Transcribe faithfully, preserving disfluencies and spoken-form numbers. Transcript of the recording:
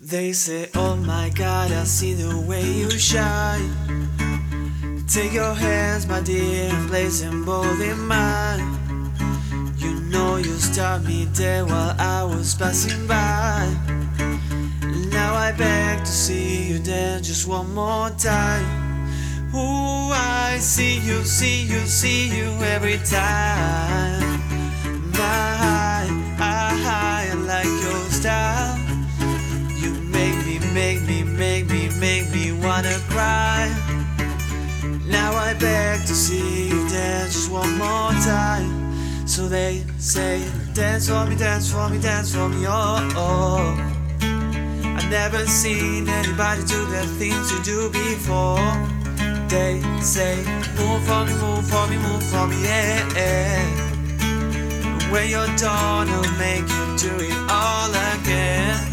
They say, oh my God, I see the way you shine. Take your hands, my dear, and place them both in mine. You know you stopped me there while I was passing by. Now I beg to see you there just one more time. Ooh, I see you, see you, see you every time. My, I, I like your style. You make me, make me, make me, make me wanna cry. Now I beg to see you dance just one more time. So they say, dance for me, dance for me, dance for me, oh, oh. I've never seen anybody do the things you do before. They say, move for me, move for me, move for me, yeah, yeah. When you're done, I'll make you do it all again.